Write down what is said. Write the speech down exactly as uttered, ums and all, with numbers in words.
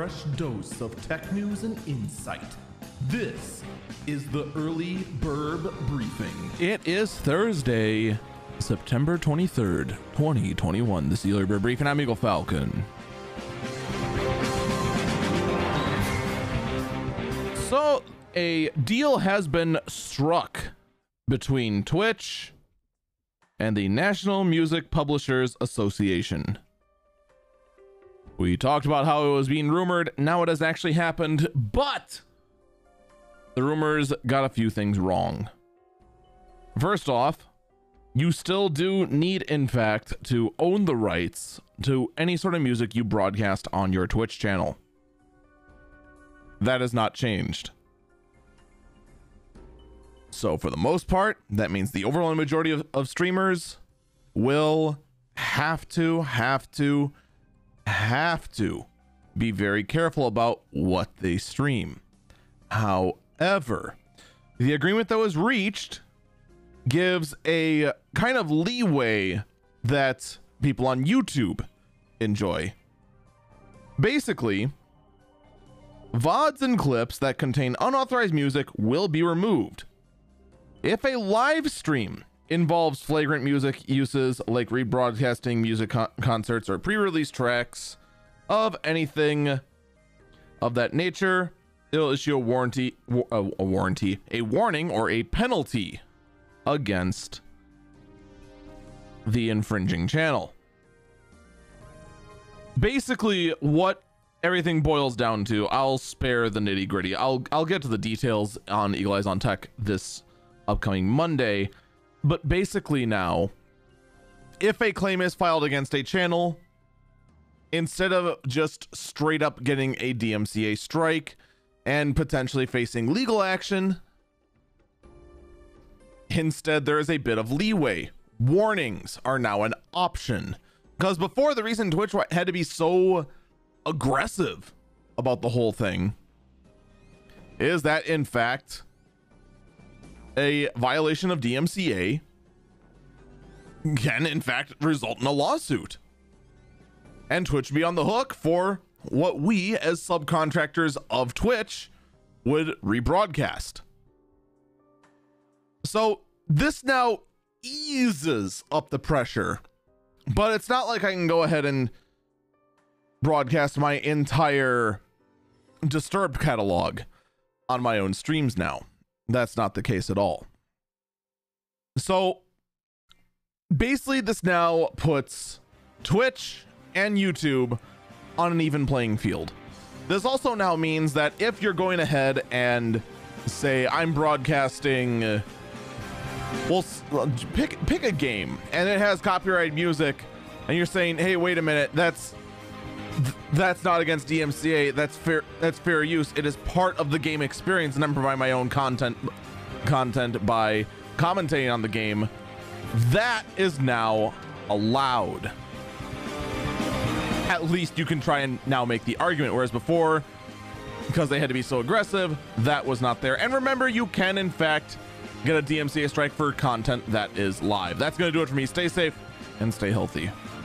fresh dose of tech news and insight. This is the Early Burb Briefing. It is Thursday, September twenty-third, twenty twenty-one. This is the Early Burb Briefing. I'm Eagle Falcon. So, a deal has been struck between Twitch and the National Music Publishers Association. We talked about how it was being rumored. Now it has actually happened, but the rumors got a few things wrong. First off, you still do need, in fact, to own the rights to any sort of music you broadcast on your Twitch channel. That has not changed. So for the most part, that means the overwhelming majority of, of streamers will have to, have to, have to be very careful about what they stream. However, the agreement that was reached gives a kind of leeway that people on YouTube enjoy. Basically, V O Ds and clips that contain unauthorized music will be removed. If a live stream involves flagrant music uses like rebroadcasting music con concerts or pre-release tracks of anything of that nature, it'll issue a warranty, a, a warranty, a warning or a penalty against the infringing channel. Basically, what everything boils down to, I'll spare the nitty gritty. I'll I'll get to the details on Eagle Eyes on Tech this upcoming Monday, but basically now, if a claim is filed against a channel, instead of just straight up getting a D M C A strike and potentially facing legal action, instead there is a bit of leeway. Warnings are now an option, because before, the reason Twitch had to be so aggressive about the whole thing is that, in fact, a violation of D M C A can in fact result in a lawsuit, and Twitch be on the hook for what we as subcontractors of Twitch would rebroadcast. So this now eases up the pressure, but it's not like I can go ahead and broadcast my entire Disturbed catalog on my own streams now. That's not the case at all. So basically, this now puts Twitch and YouTube on an even playing field. This also now means that if you're going ahead and say, I'm broadcasting, uh, well, pick pick a game and it has copyrighted music, and you're saying, hey, wait a minute, that's th that's not against D M C A, that's fair, that's fair use, it is part of the game experience, and I'm providing my own content content by commentating on the game, that is now allowed. At least you can try and now make the argument, whereas before, because they had to be so aggressive, that was not there. And remember, you can in fact get a D M C A strike for content that is live. That's going to do it for me. Stay safe and stay healthy.